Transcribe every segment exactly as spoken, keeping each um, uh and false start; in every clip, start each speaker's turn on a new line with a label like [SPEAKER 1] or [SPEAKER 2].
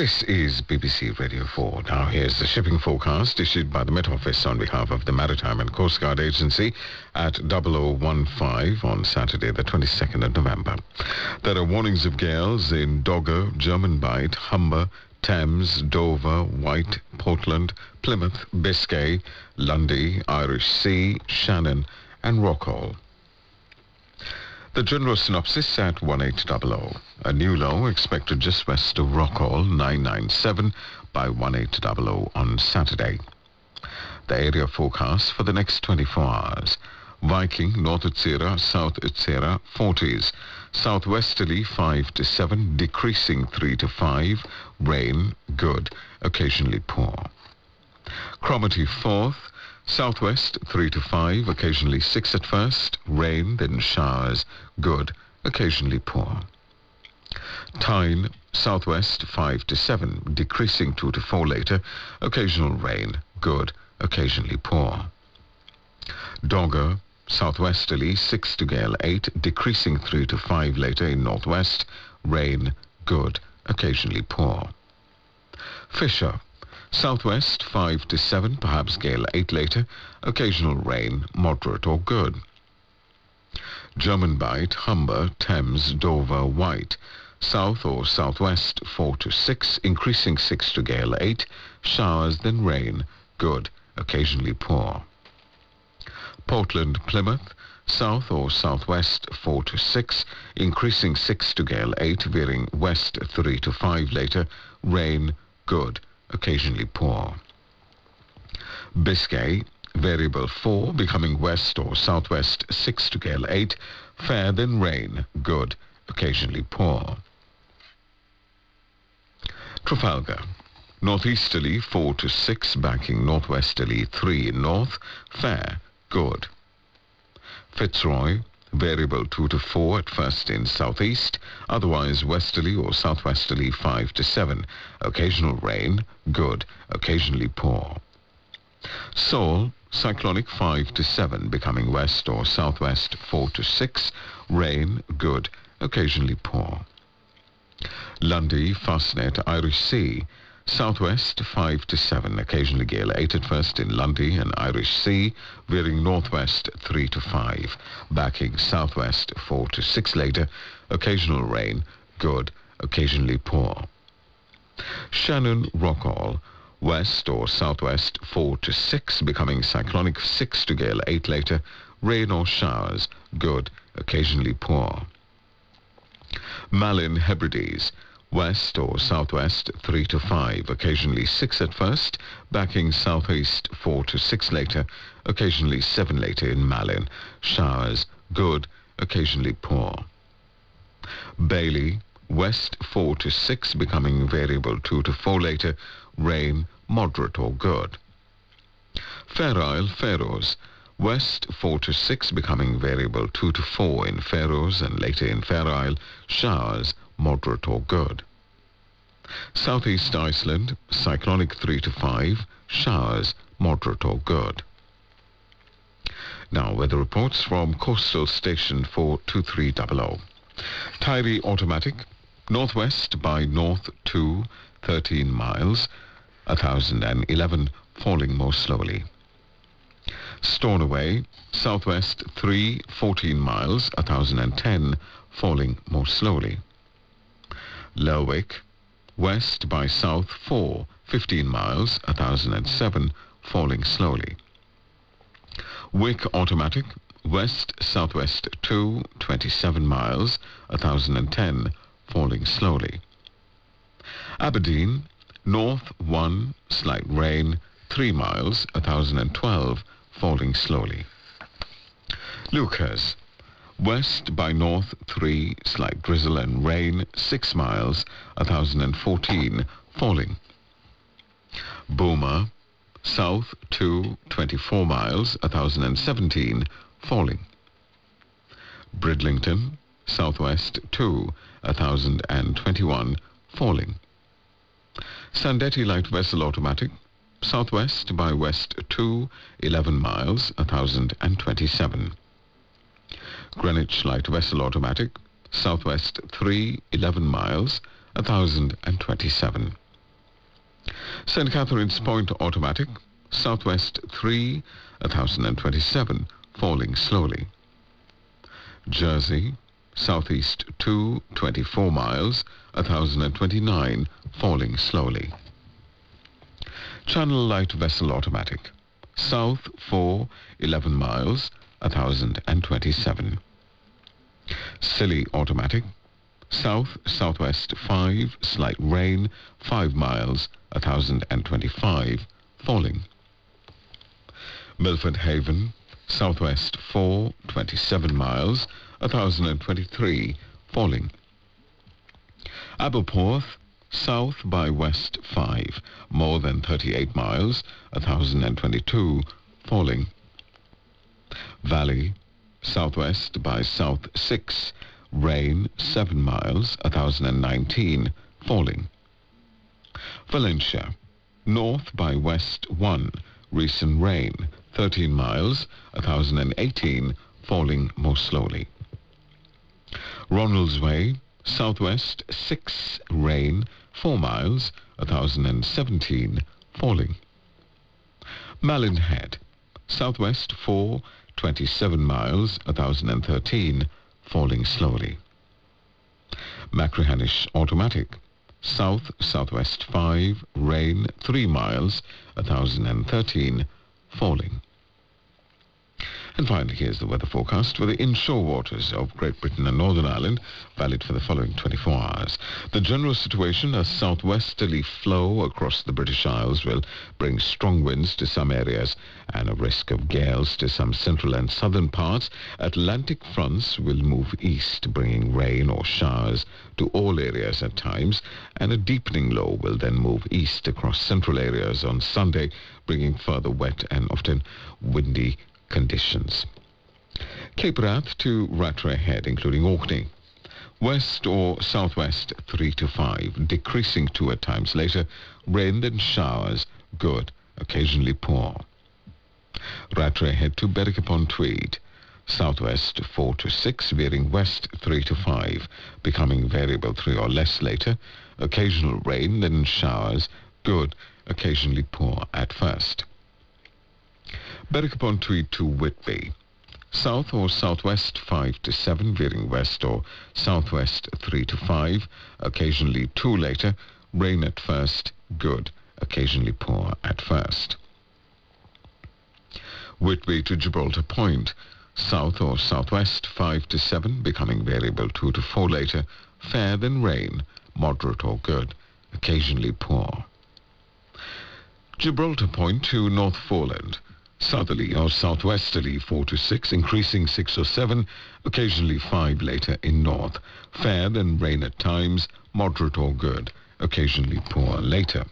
[SPEAKER 1] This is B B C Radio four. Now here's the shipping forecast issued by the Met Office on behalf of the Maritime and Coast Guard Agency at double oh one five on Saturday the twenty-second of November. There are warnings of gales in Dogger, German Bight, Humber, Thames, Dover, White, Portland, Plymouth, Biscay, Lundy, Irish Sea, Shannon and Rockall. The general synopsis at one eight hundred. A new low expected just west of Rockall, nine nine seven by one eight hundred on Saturday. The area forecast for the next twenty-four hours. Viking, North Utsira, South Utsira, forties. Southwesterly five to seven, decreasing three to five. Rain, good, occasionally poor. Cromarty fourth. Southwest three to five, occasionally six at first. Rain, then showers, good, occasionally poor. Tyne, southwest five to seven, decreasing two to four later. Occasional rain, good, occasionally poor. Dogger, southwesterly six to gale eight, decreasing three to five later in northwest. Rain, good, occasionally poor. Fisher, southwest five to seven, perhaps gale eight later. Occasional rain, moderate or good. German Bight, Humber, Thames, Dover, White. South or southwest four to six, increasing six to gale eight. Showers, then rain, good, occasionally poor. Portland, Plymouth. South or southwest four to six, increasing six to gale eight, veering west three to five later. Rain, good, occasionally poor. Biscay, variable four, becoming west or southwest six to gale eight, fair then rain, good, occasionally poor. Trafalgar, northeasterly four to six, backing northwesterly three in north, fair, good. Fitzroy, variable two to four at first in southeast, otherwise westerly or southwesterly five to seven. Occasional rain, good, occasionally poor. Seoul, cyclonic five to seven, becoming west or southwest four to six. Rain, good, occasionally poor. Lundy, Fastnet, Irish Sea, southwest five to seven, occasionally gale eight at first in Lundy and Irish Sea, veering northwest three to five, backing southwest four to six later. Occasional rain, good, occasionally poor. Shannon, Rockall, west or southwest four to six, becoming cyclonic six to gale eight later. Rain or showers, good, occasionally poor. Malin, Hebrides, west or southwest three to five, occasionally six at first, backing southeast four to six later. Occasionally seven later in Malin. Showers, good, occasionally poor. Bailey, west four to six, becoming variable two to four later. Rain, moderate or good. Fair Isle, Faroes, west four to six, becoming variable two to four in Faroes and later in Fair Isle. Showers, moderate or good. Southeast Iceland, cyclonic three to five, showers, moderate or good. Now, weather reports from Coastal Station for two three zero zero. Tyree automatic, northwest by north two, thirteen miles, one thousand eleven, falling more slowly. Stornoway, southwest three, fourteen miles, one thousand ten, falling more slowly. Lerwick, west by south four, fifteen miles, one thousand seven, falling slowly. Wick automatic, west southwest two, twenty-seven miles, one thousand ten, falling slowly. Aberdeen, north one, slight rain, three miles, one thousand twelve, falling slowly. Lucas, west by north three, slight drizzle and rain, six miles, one thousand fourteen, falling. Boomer, south two, twenty-four miles, one thousand seventeen, falling. Bridlington, southwest two, one thousand twenty-one, falling. Sandetti light vessel automatic, southwest by west two, eleven miles, one thousand twenty-seven. Greenwich light vessel automatic, southwest three, eleven miles, one thousand twenty-seven. Saint Catherine's Point automatic, southwest three, one thousand twenty-seven, falling slowly. Jersey, southeast two, twenty-four miles, one thousand twenty-nine, falling slowly. Channel Light Vessel automatic, south four, eleven miles, one thousand twenty-seven. Scilly automatic, south southwest five, slight rain, five miles, one thousand twenty-five, falling. Milford Haven, southwest four, twenty-seven miles, one thousand twenty-three, falling. Aberporth, south by west five, more than thirty-eight miles, one thousand twenty-two, falling. Valley, southwest by south six, rain seven miles, one thousand nineteen, falling. Valencia, north by west one, recent rain, thirteen miles, one thousand eighteen, falling more slowly. Ronaldsway, southwest six, rain, four miles, one thousand seventeen, falling. Malin Head, southwest four, twenty-seven miles, one thousand thirteen, falling slowly. Machrihanish automatic, south southwest five, rain three miles, one thousand thirteen, falling. And finally, here's the weather forecast for the inshore waters of Great Britain and Northern Ireland, valid for the following twenty-four hours. The general situation, a southwesterly flow across the British Isles, will bring strong winds to some areas and a risk of gales to some central and southern parts. Atlantic fronts will move east, bringing rain or showers to all areas at times, and a deepening low will then move east across central areas on Sunday, bringing further wet and often windy conditions. Cape Wrath to Rattray Head, including Orkney. West or southwest three to five, decreasing two at times later. Rain then showers, good, occasionally poor. Rattray Head to Berwick upon Tweed. Southwest four to six, veering west three to five, becoming variable three or less later. Occasional rain, then showers, good, occasionally poor at first. Berwick upon Tweed to Whitby. South or southwest five to seven, veering west or southwest three to five, occasionally two later. Rain at first, good, occasionally poor at first. Whitby to Gibraltar Point. South or southwest five to seven, becoming variable two to four later. Fair then rain, moderate or good, occasionally poor. Gibraltar Point to North Foreland. Southerly or southwesterly four to six, increasing six or seven, occasionally five later in north. Fair then rain at times, moderate or good, occasionally poor later.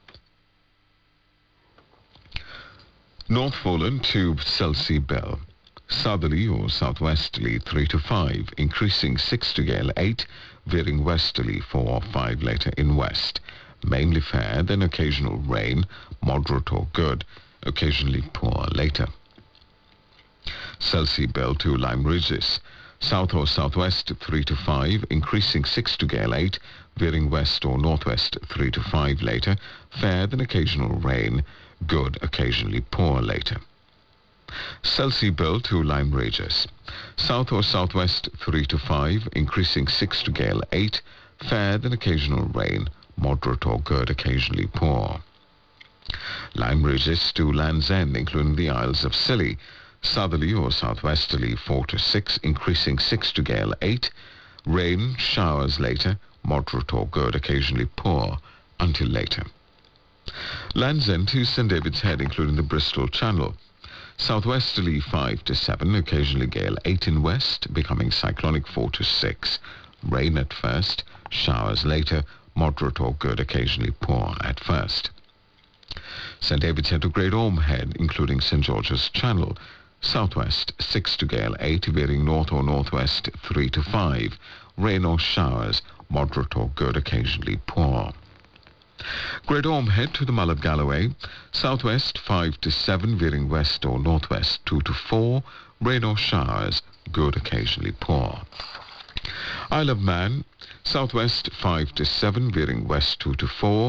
[SPEAKER 1] North Foreland to Selsey Bell. Southerly or southwesterly three to five, increasing six to gale eight, veering westerly four or five later in west. Mainly fair, then occasional rain, moderate or good, occasionally poor later. Selsey Bell to Lyme Regis. South or southwest three to five, increasing six to gale eight, veering west or northwest three to five later. Fair, then occasional rain, good, occasionally poor later. Selsey Bell to Lyme Regis. South or southwest three to five, increasing six to gale eight, fair, then occasional rain, moderate or good, occasionally poor. Lyme Regis to Land's End, including the Isles of Scilly. Southerly or southwesterly four to six, increasing six to gale eight. Rain, showers later, moderate or good, occasionally poor, until later. Land's End to Saint David's Head, including the Bristol Channel. Southwesterly five to seven, occasionally gale eight in west, becoming cyclonic four to six. Rain at first, showers later, moderate or good, occasionally poor at first. Saint David's Head to Great Orme Head, including Saint George's Channel. Southwest six to gale eight, veering north or northwest three to five. Rain or showers, moderate or good, occasionally poor. Great Orme Head to the Mull of Galloway. Southwest five to seven, veering west or northwest two to four. Rain or showers, good, occasionally poor. Isle of Man. Southwest five to seven, veering west two to four.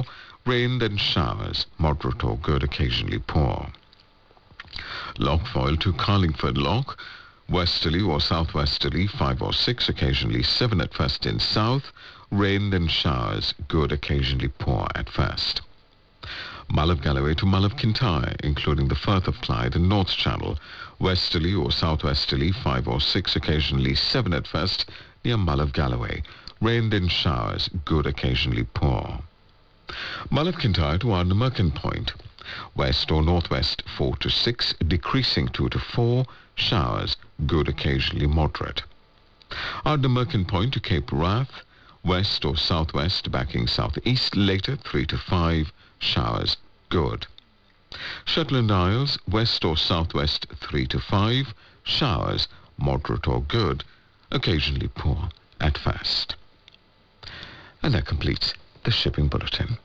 [SPEAKER 1] Rain then showers, moderate or good, occasionally poor. Lochfoyle to Carlingford Loch, westerly or southwesterly, five or six, occasionally seven at first in south. Rain then showers, good, occasionally poor at first. Mull of Galloway to Mull of Kintyre, including the Firth of Clyde and North Channel, westerly or southwesterly, five or six, occasionally seven at first, near Mull of Galloway. Rain then showers, good, occasionally poor. Mull of Kintyre to Ardnamurchan Point, west or northwest, four to six, decreasing two to four, showers, good, occasionally moderate. Ardnamurchan Point to Cape Wrath, west or southwest, backing southeast, later, three to five, showers, good. Shetland Isles, west or southwest, three to five, showers, moderate or good, occasionally poor at first. And that completes the shipping bulletin.